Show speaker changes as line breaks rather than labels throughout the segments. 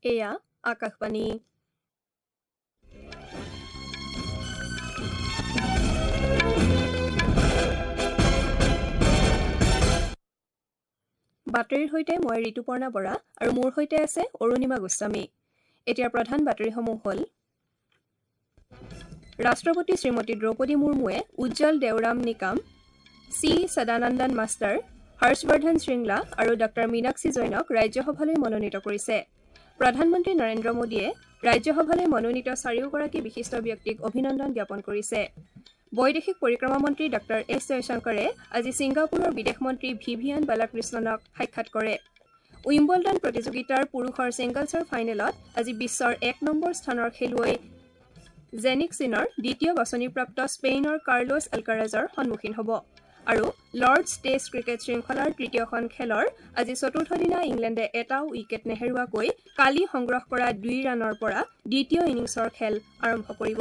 এয়া আকাশবাণী। বাতৰিৰ সৈতে মই ঋতুপৰ্ণা বৰা আৰু মোৰ সৈতে আছে অৰুণিমা গোস্বামী। এতিয়া প্ৰধান বাতৰিসমূহ হ'ল ৰাষ্ট্ৰপতি শ্ৰীমতী দ্ৰৌপদী মুৰ্মুৱে উজ্জ্বল দেওৰাম নিকাম, চি সদানন্দন মাষ্টাৰ, হৰ্ষবৰ্ধন শৃংলা আৰু ডঃ মীনাক্ষী জৈনক ৰাজ্যসভালৈ মনোনীত কৰিছে। প্ৰধানমন্ত্ৰী নৰেন্দ্ৰ মোদীয়ে ৰাজ্যসভালৈ মনোনীত চাৰিওগৰাকী বিশিষ্ট ব্যক্তিক অভিনন্দন জ্ঞাপন কৰিছে। বৈদেশিক পৰিক্ৰমা মন্ত্ৰী ডঃ এছ জয়শংকৰে আজি ছিংগাপুৰৰ বিদেশ মন্ত্ৰী ভিভিয়ান বালাকৃষ্ণনক সাক্ষাৎ কৰে। উইম্বলডন প্ৰতিযোগিতাৰ পুৰুষৰ ছিংগলছৰ ফাইনেলত আজি বিশ্বৰ ১ নম্বৰ স্থানৰ খেলুৱৈ জেনিক সিনৰ দ্বিতীয় বাছনিপ্ৰাপ্ত স্পেইনৰ কাৰ্লোছ এলকাৰাজৰ সন্মুখীন হ'ব। আৰু লৰ্ডছ টেষ্ট ক্ৰিকেট শৃংখলাৰ তৃতীয়খন খেলৰ আজি চতুৰ্থ দিনা ইংলেণ্ডে এটাও উইকেট নেহেৰুৱাকৈ কালি সংগ্ৰহ কৰা ২ ৰানৰ পৰা দ্বিতীয় ইনিংছৰ খেল আৰম্ভ কৰিব।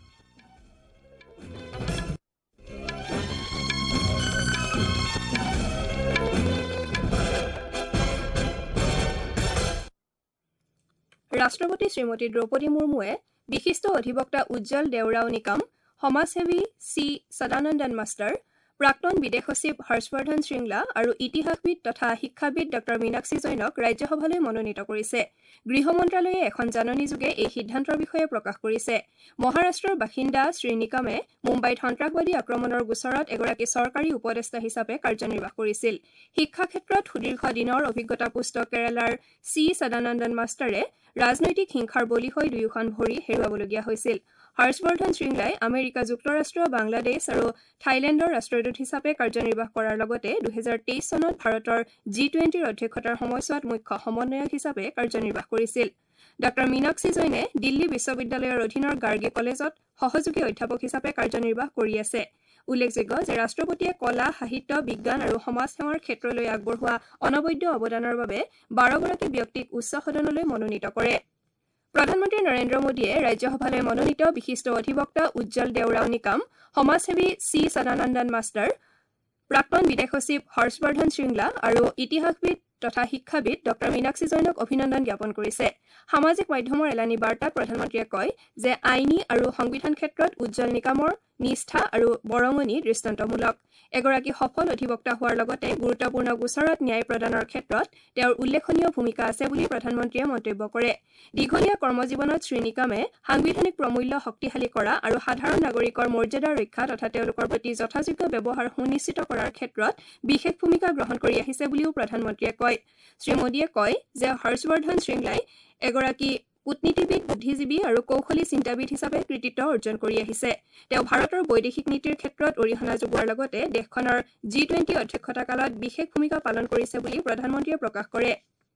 ৰাষ্ট্ৰপতি শ্ৰীমতী দ্ৰৌপদী মুৰ্মুৱে বিশিষ্ট অধিবক্তা উজ্জ্বল দেওৰাও নিকাম, সমাজসেৱী চি সদানন্দন মাষ্টাৰ, প্ৰাক্তন বিদেশ সচিব হৰ্ষবৰ্ধন শৃংলা আৰু ইতিহাসবিদ তথা শিক্ষাবিদ ডঃ মীনাক্ষী জৈনক ৰাজ্যসভালৈ মনোনীত কৰিছে। গৃহ মন্ত্ৰালয়ে এখন জাননীযোগে এই সিদ্ধান্তৰ বিষয়ে প্ৰকাশ কৰিছে। মহাৰাষ্ট্ৰৰ বাসিন্দা শ্ৰী নিকামে মুম্বাইত সন্ত্ৰাসবাদী আক্ৰমণৰ গোচৰত এগৰাকী চৰকাৰী উপদেষ্টা হিচাপে কাৰ্যনিৰ্বাহ কৰিছিল। শিক্ষা ক্ষেত্ৰত সুদীৰ্ঘ দিনৰ অভিজ্ঞতাপুষ্ট কেৰালাৰ চি সদানন্দন মাষ্টাৰে ৰাজনৈতিক হিংসাৰ বলি হৈ দুয়োখন ভৰি হেৰুৱাবলগীয়া হৈছিল। হৰ্ষবৰ্ধন শৃংলাই আমেৰিকা যুক্তৰাষ্ট্ৰ, বাংলাদেশ আৰু থাইলেণ্ডৰ ৰাষ্ট্ৰদূত হিচাপে কাৰ্যনিৰ্বাহ কৰাৰ লগতে ২০২৩ চনত ভাৰতৰ G20ৰ অধ্যক্ষতাৰ সময়ছোৱাত মুখ্য সমন্বয়ক হিচাপে কাৰ্যনিৰ্বাহ কৰিছিল। ডঃ মীনাক্ষী জৈনে দিল্লী বিশ্ববিদ্যালয়ৰ অধীনৰ গাৰ্গী কলেজত সহযোগী অধ্যাপক হিচাপে কাৰ্যনিৰ্বাহ কৰি আছে। উল্লেখযোগ্য যে ৰাষ্ট্ৰপতিয়ে কলা, সাহিত্য, বিজ্ঞান আৰু সমাজ সেৱাৰ ক্ষেত্ৰলৈ আগবঢ়োৱা অনবদ্য অৱদানৰ বাবে ১২গৰাকী ব্যক্তিক উচ্চ সদনলৈ মনোনীত কৰে। প্ৰধানমন্ত্ৰী নৰেন্দ্ৰ মোদীয়ে ৰাজ্যসভালৈ মনোনীত বিশিষ্ট অধিবক্তা উজ্জ্বল দেওৰাও নিকাম, সমাজসেৱী চি সদানন্দন মাষ্টাৰ, প্ৰাক্তন বিদেশ সচিব হৰ্ষবৰ্ধন শৃংলা আৰু ইতিহাসবিদ তথা শিক্ষাবিদ ডঃ মীনাক্ষী জৈনক অভিনন্দন জ্ঞাপন কৰিছে। সামাজিক মাধ্যমৰ এলানি বাৰ্তাত প্ৰধানমন্ত্ৰীয়ে কয় যে আইনী আৰু সংবিধান ক্ষেত্ৰত উজ্জ্বল নিকামৰ নিষ্ঠা আৰু বৰঙণি দৃষ্টান্তমূলক। এগৰাকী সফল অধিবক্তা হোৱাৰ লগতে গুৰুত্বপূৰ্ণ গোচৰত ন্যায় প্ৰদানৰ ক্ষেত্ৰত তেওঁৰ উল্লেখনীয় ভূমিকা আছে বুলি প্ৰধানমন্ত্ৰীয়ে মন্তব্য কৰে। দীঘলীয়া কৰ্মজীৱনত শ্ৰী নিকামে সাংবিধানিক প্ৰমূল্য শক্তিশালী কৰা আৰু সাধাৰণ নাগৰিকৰ মৰ্যাদা ৰক্ষা তথা তেওঁলোকৰ প্ৰতি যথাযোগ্য ব্যৱহাৰ সুনিশ্চিত কৰাৰ ক্ষেত্ৰত বিশেষ ভূমিকা গ্ৰহণ কৰি আহিছে বুলিও প্ৰধানমন্ত্ৰীয়ে কয়। শ্ৰীমোদীয়ে কয় যে হৰ্ষবৰ্ধন শৃংলাই এগৰাকী কূটনীতিবিদ, বুদ্ধিজীৱী আৰু কৌশলী চিন্তাবিদ হিচাপে কৃতিত্ব অৰ্জন কৰি আহিছে। তেওঁ ভাৰতৰ বৈদেশিক নীতিৰ ক্ষেত্ৰত অৰিহণা যোগোৱাৰ লগতে দেশখনৰ G20 অধ্যক্ষতা কালত বিশেষ ভূমিকা পালন কৰিছে বুলি প্ৰধানমন্ত্ৰীয়ে প্ৰকাশ কৰে।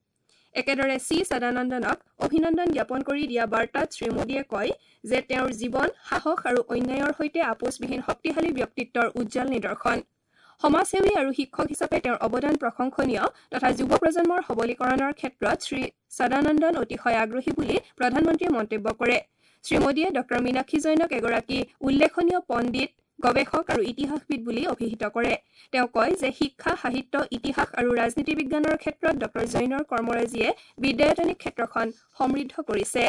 একেদৰে চি সদানন্দনক অভিনন্দন জ্ঞাপন কৰি দিয়া বাৰ্তাত শ্ৰীমোদীয়ে কয় যে তেওঁৰ জীৱন সাহস আৰু অন্যায়ৰ সৈতে আপোচবিহীন শক্তিশালী ব্যক্তিত্বৰ উজ্জ্বল নিদৰ্শন। সমাজসেৱী আৰু শিক্ষক হিচাপে তেওঁৰ অৱদান প্ৰশংসনীয় তথা যুৱ প্ৰজন্মৰ সবলীকৰণৰ ক্ষেত্ৰত শ্ৰী সদানন্দন অতিশয় আগ্ৰহী বুলি প্ৰধানমন্ত্ৰীয়ে মন্তব্য কৰে। শ্ৰীমোদীয়ে ডঃ মীনাক্ষী জৈনক এগৰাকী উল্লেখনীয় পণ্ডিত, গৱেষক আৰু ইতিহাসবিদ বুলি অভিহিত কৰে। তেওঁ কয় যে শিক্ষা, সাহিত্য, ইতিহাস আৰু ৰাজনীতি বিজ্ঞানৰ ক্ষেত্ৰত ডঃ জৈনৰ কৰ্মৰাজিয়ে বিদ্যায়তনিক ক্ষেত্ৰখন সমৃদ্ধ কৰিছে।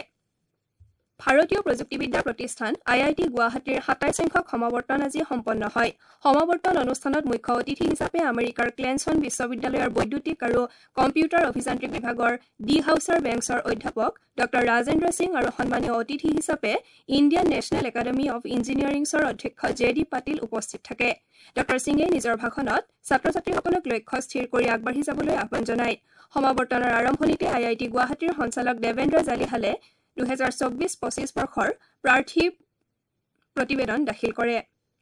ভাৰতীয় প্ৰযুক্তিবিদ্যা প্ৰতিষ্ঠান IIT গুৱাহাটীৰ ২৭ সংখ্যক সমাৱৰ্তন আজি সম্পন্ন হয়। সমাৱৰ্তন অনুষ্ঠানত মুখ্য অতিথি হিচাপে আমেৰিকাৰ ক্লেনছন বিশ্ববিদ্যালয়ৰ বৈদ্যুতিক আৰু কম্পিউটাৰ অভিযান্ত্ৰিক বিভাগৰ ডি হাউচাৰ বেংকছৰ অধ্যাপক ডঃ ৰাজেন্দ্ৰ সিং আৰু সন্মানীয় অতিথি হিচাপে ইণ্ডিয়ান নেশ্যনেল একাডেমী অৱ ইঞ্জিনিয়াৰিংছৰ অধ্যক্ষ JD পাটিল উপস্থিত থাকে। ডঃ সিঙে নিজৰ ভাষণত ছাত্ৰ-ছাত্ৰীসকলক লক্ষ্য স্থিৰ কৰি আগবাঢ়ি যাবলৈ আহ্বান জনায়। সমাৱৰ্তনৰ আৰম্ভণিতে IIT গুৱাহাটীৰ সঞ্চালক দেৱেন্দ্ৰ জালিহালে ২০২৪-২৫ বৰ্ষৰ প্ৰাৰ্থী প্ৰতিবেদন দাখিল কৰে।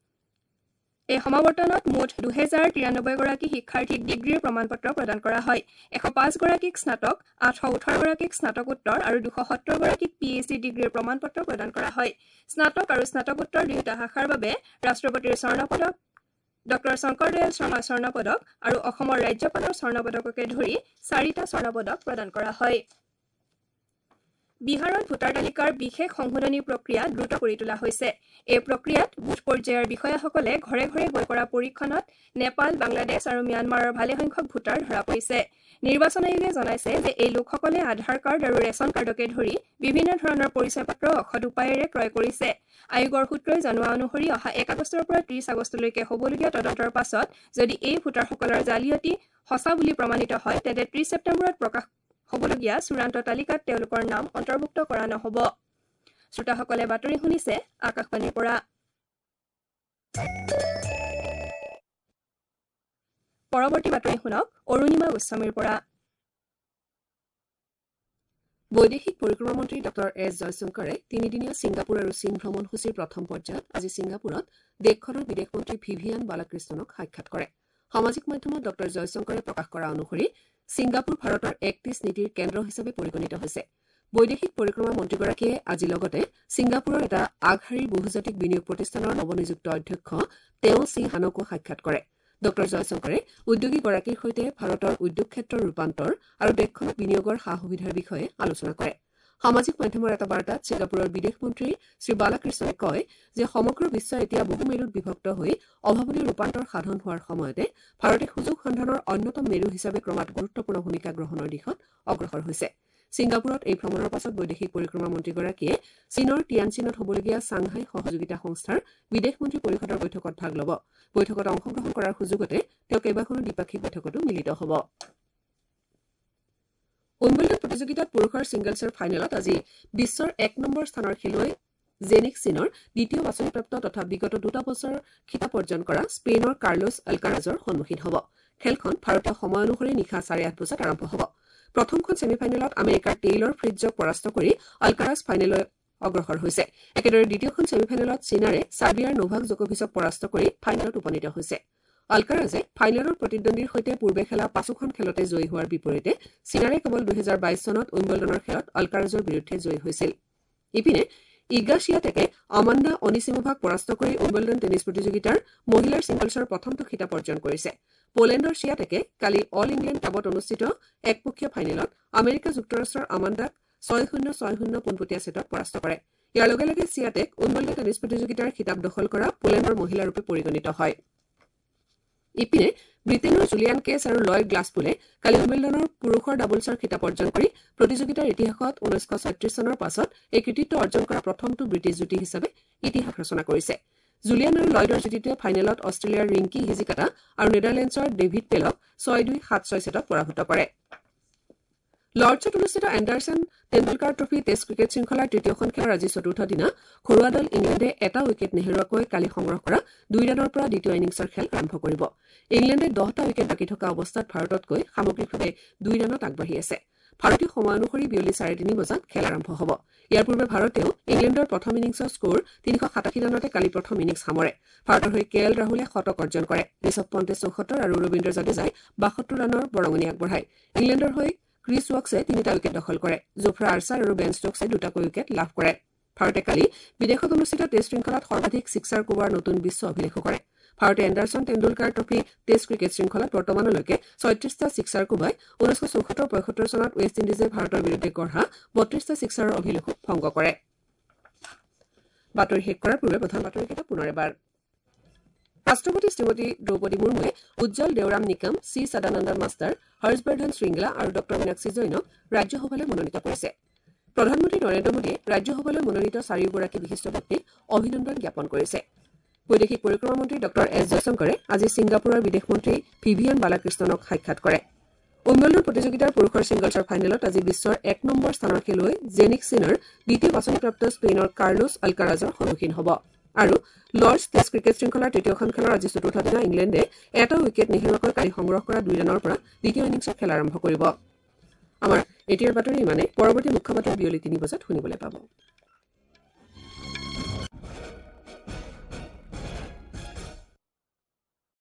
এই সমাৱৰ্তনত মুঠ ২০৯৩গৰাকী শিক্ষাৰ্থীক ডিগ্ৰীৰ প্ৰমাণপত্ৰ প্ৰদান কৰা হয়। ১০৫গৰাকীক স্নাতক, ৮১৮গৰাকীক স্নাতকোত্তৰ আৰু ২৭০গৰাকীক PhD ডিগ্ৰীৰ প্ৰমাণপত্ৰ প্ৰদান কৰা হয়। স্নাতক আৰু স্নাতকোত্তৰ দুয়োটা শাখাৰ বাবে ৰাষ্ট্ৰপতিৰ স্বৰ্ণ পদক, ডঃ শংকৰদয়াল শৰ্মা স্বৰ্ণ পদক আৰু অসমৰ ৰাজ্যপালৰ স্বৰ্ণ পদককে ধৰি ৪টা স্বৰ্ণ পদক প্ৰদান কৰা হয়। বিহাৰত ভোটাৰ তালিকাৰ বিশেষ সংশোধনী প্ৰক্ৰিয়া দ্ৰুত কৰি তোলা হৈছে। এই প্ৰক্ৰিয়াত বুথ পৰ্যায়ৰ বিষয়াসকলে ঘৰে ঘৰে গৈ কৰা পৰীক্ষণত নেপাল, বাংলাদেশ আৰু ম্যানমাৰৰ ভালেসংখ্যক ভোটাৰ ধৰা পৰিছে। নিৰ্বাচন আয়োগে জনাইছে যে এই লোকসকলে আধাৰ কাৰ্ড আৰু ৰেচন কাৰ্ডকে ধৰি বিভিন্ন ধৰণৰ পৰিচয় পত্ৰ অসৎ উপায়েৰে ক্ৰয় কৰিছে। আয়োগৰ সূত্ৰই জনোৱা অনুসৰি অহা 1 আগষ্টৰ পৰা 30 আগষ্টলৈকে হ'বলগীয়া তদন্তৰ পাছত যদি এই ভোটাৰসকলৰ জালিয়াতি সঁচা বুলি প্ৰমাণিত হয় তেন্তে 30 ছেপ্টেম্বৰত প্ৰকাশ হ'বলগীয়া চূড়ান্ত তালিকাত তেওঁলোকৰ নাম অন্তৰ্ভুক্ত কৰা নহ'ব। শ্ৰোতাসকলে বাতৰি শুনিছে আকাশবাণীৰ পৰা। পৰৱৰ্তী বাতৰি শুনক অৰুণিমা গোস্বামীৰ পৰা।
বৈদেশিক পৰিক্ৰমা মন্ত্ৰী ডক্টৰ এছ জয়শংকৰে 3দিনীয়া ছিংগাপুৰ আৰু চীন ভ্ৰমণসূচীৰ প্ৰথম পৰ্যায়ত আজি ছিংগাপুৰত দেশখনৰ বিদেশ মন্ত্ৰী ভিভিয়ান বালাকৃষ্ণনক সাক্ষাৎ কৰে। সামাজিক মাধ্যমত ডক্টৰ জয়শংকৰে প্ৰকাশ কৰা অনুসৰি ছিংগাপুৰ ভাৰতৰ এক্ট ইষ্ট নীতিৰ কেন্দ্ৰ হিচাপে পৰিগণিত হৈছে। বৈদেশিক পৰিক্ৰমা মন্ত্ৰীগৰাকীয়ে আজি লগতে ছিংগাপুৰৰ এটা আগশাৰীৰ বহুজাতিক বিনিয়োগ প্ৰতিষ্ঠানৰ নৱনিযুক্ত অধ্যক্ষ তেওঁ চি হানকো সাক্ষাৎ কৰে। ডক্টৰ জয়শংকৰে উদ্যোগীগৰাকীৰ সৈতে ভাৰতৰ উদ্যোগ ক্ষেত্ৰৰ ৰূপান্তৰ আৰু দেশখনত বিনিয়োগৰ সা সুবিধাৰ বিষয়ে আলোচনা কৰে। সামাজিক মাধ্যমৰ এটা বাৰ্তাত ছিংগাপুৰৰ বিদেশ মন্ত্ৰী শ্ৰী বালাকৃষ্ণনে কয় যে সমগ্ৰ বিশ্ব এতিয়া বহু মেৰুত বিভক্ত হৈ অভাৱনীয় ৰূপান্তৰ সাধন হোৱাৰ সময়তে ভাৰতে সুযোগ সন্ধানৰ অন্যতম মেৰু হিচাপে ক্ৰমাৎ গুৰুত্বপূৰ্ণ ভূমিকা গ্ৰহণৰ দিশত অগ্ৰসৰ হৈছে। ছিংগাপুৰত এই ভ্ৰমণৰ পাছত বৈদেশিক পৰিক্ৰমা মন্ত্ৰীগৰাকীয়ে চীনৰ টিয়ানজিনত হ'বলগীয়া চাংহাই সহযোগিতা সংস্থাৰ বিদেশ মন্ত্ৰী পৰিষদৰ বৈঠকত ভাগ ল'ব। বৈঠকত অংশগ্ৰহণ কৰাৰ সুযোগতে তেওঁ কেইবাখনো দ্বিপাক্ষিক বৈঠকতো মিলিত হ'ব। উইম্বলডন প্ৰতিযোগিতাত পুৰুষৰ ছিংগলছৰ ফাইনেলত আজি বিশ্বৰ 1 নম্বৰ স্থানৰ খেলুৱৈ জেনিক চিনৰ দ্বিতীয় বাছনিপ্ৰাপ্ত তথা বিগত 2 বছৰ খিতাপ অৰ্জন কৰা স্পেইনৰ কাৰ্লোছ আলকাৰাজৰ সন্মুখীন হ'ব। খেলখন ভাৰতীয় সময় অনুসৰি নিশা 8:30 বজাত আৰম্ভ হ'ব। প্ৰথমখন ছেমিফাইনেলত আমেৰিকাৰ টেইলৰ ফ্ৰিটজক পৰাস্ত কৰি আলকাৰাজ ফাইনেললৈ অগ্ৰসৰ হৈছে। একেদৰে দ্বিতীয়খন ছেমিফাইনেলত চীনাৰে ছাৰ্বিয়াৰ নোভাক জকোভিচক পৰাস্ত কৰি ফাইনেলত উপনীত হৈছে। আলকাৰাজে ফাইনেলৰ প্ৰতিদ্বন্দ্বীৰ সৈতে পূৰ্বে খেলা 5খন খেলতে জয়ী হোৱাৰ বিপৰীতে চীনাৰে কেৱল 2022 চনত উইম্বলডনৰ খেলত আলকাৰাজৰ বিৰুদ্ধে জয়ী হৈছিল। ইপিনে ইগা শ্বিয়াটেকে আমাণ্ডা অনিছিমোভাক পৰাস্ত কৰি উইম্বলডন টেনিছ প্ৰতিযোগিতাৰ মহিলাৰ ছিংগলছৰ প্ৰথমটো খিতাপ অৰ্জন কৰিছে। পোলেণ্ডৰ শ্বিয়াটেকে কালি অল ইংলেণ্ড ক্লাবত অনুষ্ঠিত একপক্ষীয় ফাইনেলত আমেৰিকা যুক্তৰাষ্ট্ৰৰ আমাণ্ডাক 6-0, 6-0 পোনপটীয়া ছেটত পৰাস্ত কৰে। ইয়াৰ লগে লগে শ্বিয়াটেক উইম্বলডন টেনিছ প্ৰতিযোগিতাৰ খিতাপ দখল কৰা পোলেণ্ডৰ মহিলাৰূপে পৰিগণিত হয়। ইপিনে ব্ৰিটেইনৰ জুলিয়ান কেছ আৰু লয়ড গ্লাছপোলে কালি উইম্বলডনৰ পুৰুষৰ ডাবলছৰ খিতাপ অৰ্জন কৰি প্ৰতিযোগিতাৰ ইতিহাসত 1936 চনৰ পাছত এই কৃতিত্ব অৰ্জন কৰা প্ৰথমটো ব্ৰিটিছ যুটি হিচাপে ইতিহাস ৰচনা কৰিছে। জুলিয়ান আৰু লয়ডৰ যুটিটোৱে ফাইনেলত অষ্ট্ৰেলিয়াৰ ৰিংকি হিজিকাটা আৰু নেদাৰলেণ্ডছৰ ডেভিড পেলক 6-2, 7-6 ছেটত পৰাভূত কৰে। লৰ্ডছত অনুষ্ঠিত Anderson Tendulkar trophy test cricket শৃংখলাৰ তৃতীয়খন খেলৰ আজি চতুৰ্থ দিনা ঘৰুৱা দল ইংলেণ্ডে এটা উইকেট নেহেৰুৱাকৈ কালি সংগ্ৰহ কৰা 2 ৰানৰ পৰা দ্বিতীয় ইনিংছৰ খেল আৰম্ভ কৰিব। ইংলেণ্ডে 10টা উইকেট বাকী থকা অৱস্থাত ভাৰততকৈ সামগ্ৰিকভাৱে 2 ৰানত আগবাঢ়ি আছে। ভাৰতীয় সময় অনুসৰি বিয়লি 3:30 বজাত খেল আৰম্ভ হ'ব। ইয়াৰ পূৰ্বে ভাৰতেও ইংলেণ্ডৰ প্ৰথম ইনিংছৰ স্ক'ৰ 387 ৰানতে কালি প্ৰথম ইনিংছ সামৰে। ভাৰতৰ হৈ কে এল ৰাহুলে শতক অৰ্জন কৰে। ঋষভ পন্তে 74 আৰু ৰবীন্দ্ৰ জাদেজাই 72 ৰানৰ বৰঙণি আগবঢ়ায়। ইংলেণ্ডৰ হৈ ক্ৰিছ ৱকছে 3টা উইকেট দখল কৰে। জোফ্ৰা আৰ্চাৰ আৰু বেন ষ্টকছে 2টাকৈ উইকেট লাভ কৰে। ভাৰতে কালি বিদেশত অনুষ্ঠিত টেষ্ট শৃংখলাত সৰ্বাধিক ছিক্সাৰ কোবোৱাৰ নতুন বিশ্ব অভিলেখো কৰে। ভাৰতে Anderson Tendulkar trophy test cricket শৃংখলাত বৰ্তমানলৈকে 36টা ছিক্সাৰ কোবাই 1974-75 চনত ৱেষ্ট ইণ্ডিজে ভাৰতৰ বিৰুদ্ধে গঢ়া 32টা ছিক্সাৰৰ অভিলেখো ভংগ কৰে। বাতৰি শেষ কৰাৰ পূৰ্বে প্ৰধান বাতৰিকেইটা পুনৰ এবাৰ। ৰাষ্ট্ৰপতি শ্ৰীমতী দ্ৰৌপদী মুৰ্মুৱে উজ্জ্বল দেওৰাম নিকাম, চি সদানন্দন মাষ্টাৰ, হৰ্ষবৰ্ধন শৃংগলা আৰু ডক্টৰ মীনাক্ষী জৈনক ৰাজ্যসভালৈ মনোনীত কৰিছে। প্ৰধানমন্ত্ৰী নৰেন্দ্ৰ মোদীয়ে ৰাজ্যসভালৈ মনোনীত 4গৰাকী বিশিষ্ট ব্যক্তিক অভিনন্দন জ্ঞাপন কৰিছে। বৈদেশিক পৰিক্ৰমা মন্ত্ৰী ডক্টৰ এছ জয়শংকৰে আজি ছিংগাপুৰৰ বিদেশ মন্ত্ৰী ভিভিয়ান বালাকৃষ্ণনক সাক্ষাৎ কৰে। উইম্বলডন প্ৰতিযোগিতাৰ পুৰুষৰ ছিংগলছৰ ফাইনেলত আজি বিশ্বৰ 1 নম্বৰ স্থানৰ খেলুৱৈ জেনিক চিনৰ দ্বিতীয় বাছনিপ্ৰাপ্ত স্পেইনৰ কাৰ্লোছ আলকাৰাজৰ সন্মুখীন হ'ব। আৰু লৰ্ডছ টেষ্ট ক্ৰিকেট শৃংখলাৰ তৃতীয়খন খেলৰ আজি চতুৰ্থ দিনা ইংলেণ্ডে এটা উইকেট নেহেৰুৱাকৈ কালি সংগ্ৰহ কৰা 2 ৰানৰ পৰা দ্বিতীয় ইনিংছৰ খেল আৰম্ভ কৰিব। আমাৰ এতিয়াৰ বাতৰি ইমানে। পৰৱৰ্তী মুখ্য বাতৰি বিয়লি 3 বজাত শুনিবলৈ পাব।